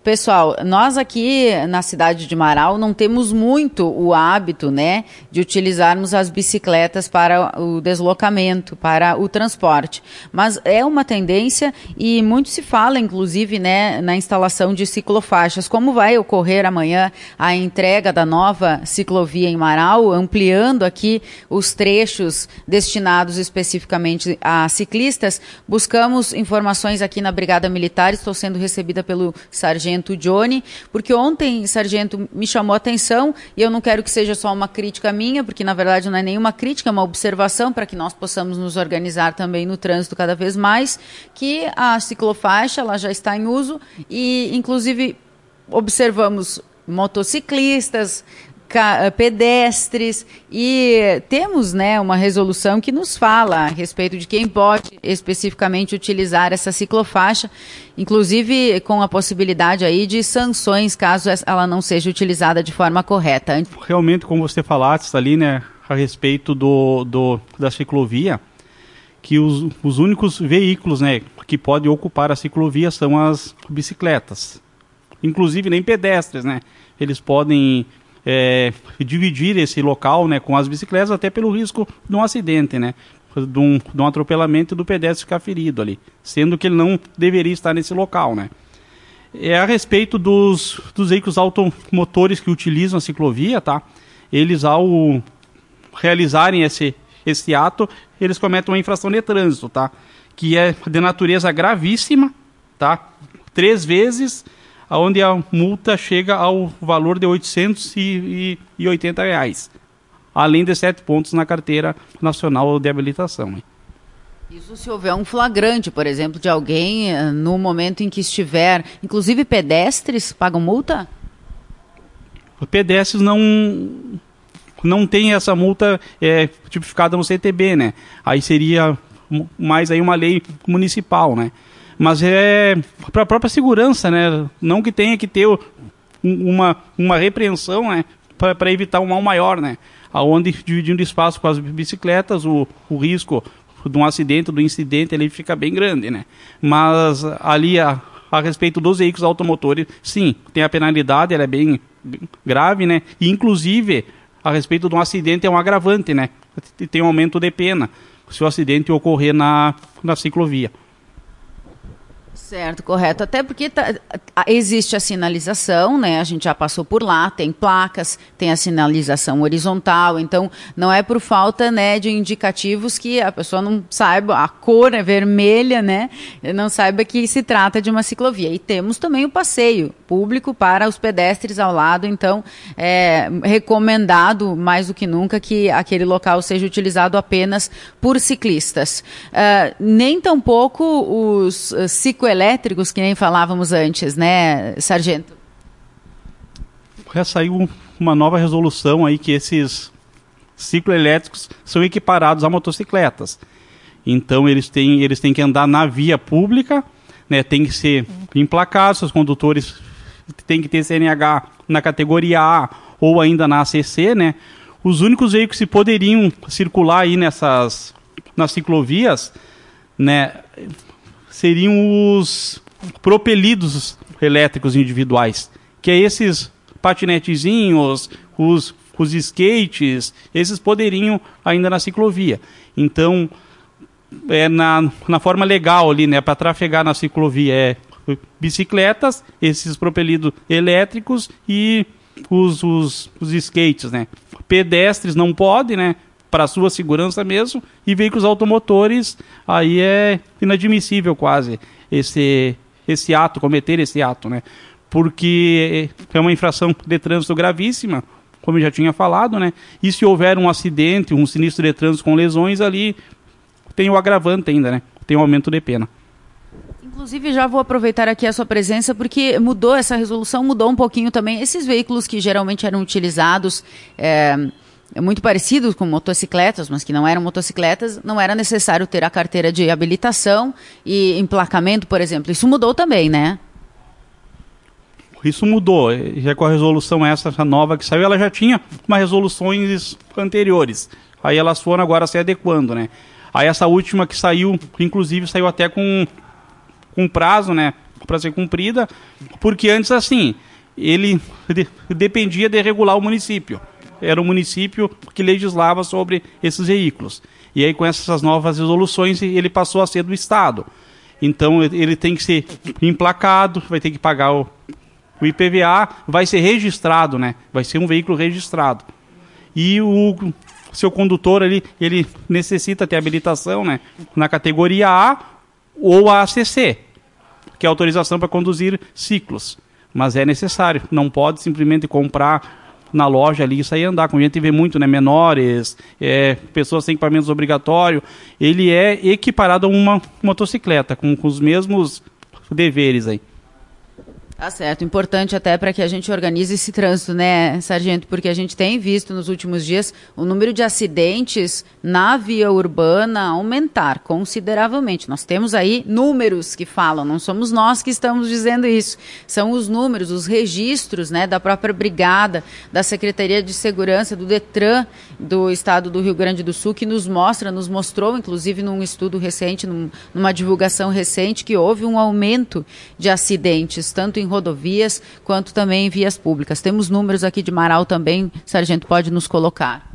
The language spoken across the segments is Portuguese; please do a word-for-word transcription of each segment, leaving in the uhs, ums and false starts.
pessoal, nós aqui na cidade de Marau não temos muito o hábito, né, de utilizarmos as bicicletas para o deslocamento, para o transporte. Mas é uma tendência e muito se fala, inclusive, né, na instalação de ciclofaixas. Como vai ocorrer amanhã a entrega da nova ciclovia em Marau, ampliando aqui os trechos destinados especificamente a ciclistas, buscamos informações aqui na Brigada Militar. Estou sendo recebida pelo Sargento Johnny, porque ontem, Sargento, me chamou a atenção, e eu não quero que seja só uma crítica minha, porque na verdade não é nenhuma crítica, é uma observação para que nós possamos nos organizar também no trânsito cada vez mais, que a ciclofaixa ela já está em uso e, inclusive, observamos motociclistas, pedestres, e temos, né, uma resolução que nos fala a respeito de quem pode especificamente utilizar essa ciclofaixa, inclusive com a possibilidade aí de sanções caso ela não seja utilizada de forma correta. Realmente, como você falaste ali, né, a respeito do, do, da ciclovia, que os, os únicos veículos, né, que podem ocupar a ciclovia são as bicicletas, inclusive nem pedestres, né, eles podem É, dividir esse local, né, com as bicicletas, até pelo risco de um acidente, né, de um, de um atropelamento e do pedestre ficar ferido ali, sendo que ele não deveria estar nesse local, né. É a respeito dos, dos veículos automotores que utilizam a ciclovia, tá, eles ao realizarem esse, esse ato, eles cometem uma infração de trânsito, tá, que é de natureza gravíssima, tá, três vezes, onde a multa chega ao valor de oitocentos e oitenta reais, além de sete pontos na carteira nacional de habilitação. Hein? Isso se houver um flagrante, por exemplo, de alguém no momento em que estiver, inclusive pedestres pagam multa? Os pedestres não, não tem essa multa é, tipificada no C T B, né? Aí seria mais aí uma lei municipal, né? Mas é para a própria segurança, né? Não que tenha que ter uma, uma repreensão, né? Para evitar um mal maior, né? Onde, dividindo espaço com as bicicletas, o, o risco de um acidente, do incidente, ele fica bem grande, né? Mas ali, a, a respeito dos veículos automotores, sim, tem a penalidade, ela é bem grave, né? E, inclusive, a respeito de um acidente é um agravante, né? Tem um aumento de pena se o acidente ocorrer na, na ciclovia. Certo, correto. Até porque tá, existe a sinalização, né? A gente já passou por lá, tem placas, tem a sinalização horizontal, então não é por falta, né, de indicativos que a pessoa não saiba, a cor é vermelha, né? Não saiba que se trata de uma ciclovia. E temos também o passeio público para os pedestres ao lado, então é recomendado mais do que nunca que aquele local seja utilizado apenas por ciclistas. Uh, nem tampouco os uh, cicloelétricos, que nem falávamos antes, né, Sargento? Já saiu uma nova resolução aí que esses cicloelétricos são equiparados a motocicletas. Então eles têm, eles têm que andar na via pública, né, tem que ser emplacados, os condutores têm que ter C N H na categoria A ou ainda na A C C, né? Os únicos veículos que poderiam circular aí nessas nas ciclovias, né, seriam os propelidos elétricos individuais, que é esses patinetezinhos, os, os skates, esses poderiam ainda na ciclovia. Então, é na, na forma legal ali, né, para trafegar na ciclovia é bicicletas, esses propelidos elétricos e os, os, os skates, né. Pedestres não podem, né, para sua segurança mesmo, e veículos automotores, aí é inadmissível quase esse, esse ato, cometer esse ato, né? Porque é uma infração de trânsito gravíssima, como eu já tinha falado, né? E se houver um acidente, um sinistro de trânsito com lesões, ali tem o agravante ainda, né? Tem o aumento de pena. Inclusive, já vou aproveitar aqui a sua presença, porque mudou, essa resolução mudou um pouquinho também. Esses veículos que geralmente eram utilizados... É... muito parecidos com motocicletas, mas que não eram motocicletas, não era necessário ter a carteira de habilitação e emplacamento, por exemplo. Isso mudou também, né? Isso mudou. Já com a resolução essa nova que saiu, ela já tinha umas resoluções anteriores. Aí elas foram agora se adequando, né? Aí essa última que saiu, inclusive saiu até com, com prazo, né? para ser cumprida, porque antes, assim, ele de, dependia de regular o município. Era o município que legislava sobre esses veículos. E aí, com essas novas resoluções, ele passou a ser do Estado. Então, ele tem que ser emplacado, vai ter que pagar o, o I P V A, vai ser registrado, né? Vai ser um veículo registrado. E o seu condutor ali, ele necessita ter habilitação, né? Na categoria A ou a A C C, que é autorização para conduzir ciclos. Mas é necessário, não pode simplesmente comprar na loja ali e sair andar, como a gente vê muito, né, menores, é, pessoas sem equipamentos obrigatórios, ele é equiparado a uma motocicleta, com, com os mesmos deveres aí. Tá certo, importante até para que a gente organize esse trânsito, né, sargento, porque a gente tem visto nos últimos dias o número de acidentes na via urbana aumentar consideravelmente. Nós temos aí números que falam, não somos nós que estamos dizendo isso, são os números, os registros, né, da própria brigada, da Secretaria de Segurança, do Detran do Estado do Rio Grande do Sul, que nos mostra, nos mostrou, inclusive num estudo recente, num, numa divulgação recente, que houve um aumento de acidentes, tanto em rodovias quanto também em vias públicas. Temos números aqui de Marau também, sargento, pode nos colocar.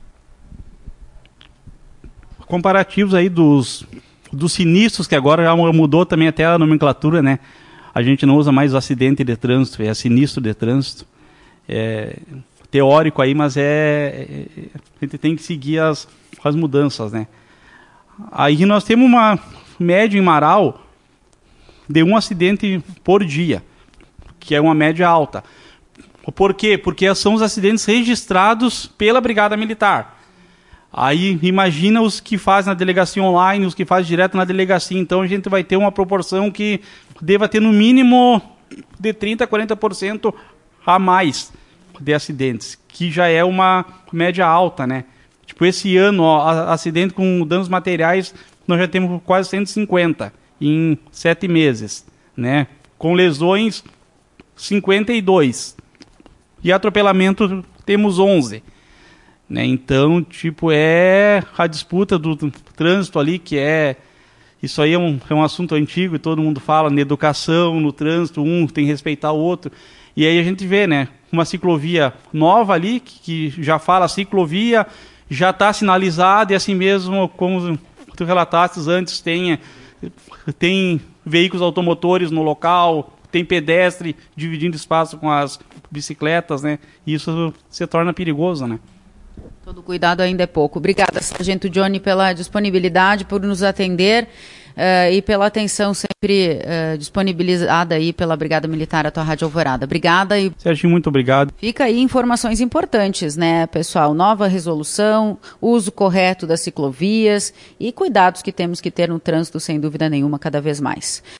Comparativos aí dos, dos sinistros, que agora já mudou também até a nomenclatura, né? A gente não usa mais o acidente de trânsito, é sinistro de trânsito. É teórico aí, mas é, é a gente tem que seguir as, as mudanças, né? Aí nós temos uma média em Marau de um acidente por dia, que é uma média alta. Por quê? Porque são os acidentes registrados pela Brigada Militar. Aí imagina os que fazem na delegacia online, os que fazem direto na delegacia. Então a gente vai ter uma proporção que deva ter no mínimo de trinta por cento a quarenta por cento a mais de acidentes, que já é uma média alta, né? Tipo, esse ano, ó, acidente com danos materiais, nós já temos quase cento e cinquenta em sete meses, né? Com lesões, cinquenta e dois. E atropelamento, temos onze. Né? Então, tipo, é a disputa do, do trânsito ali, que é... Isso aí é um, é um assunto antigo e todo mundo fala na educação, no trânsito, um tem que respeitar o outro. E aí a gente vê, né? Uma ciclovia nova ali, que, que já fala ciclovia, já está sinalizada e assim mesmo, como tu relataste antes, tem, tem veículos automotores no local, tem pedestre dividindo espaço com as bicicletas, né? E isso se torna perigoso, né? Todo cuidado ainda é pouco. Obrigada, sargento Johnny, pela disponibilidade, por nos atender uh, e pela atenção sempre uh, disponibilizada aí pela Brigada Militar, a tua Rádio Alvorada. Obrigada. E Serginho, muito obrigado. Fica aí informações importantes, né, pessoal? Nova resolução, uso correto das ciclovias e cuidados que temos que ter no trânsito, sem dúvida nenhuma, cada vez mais.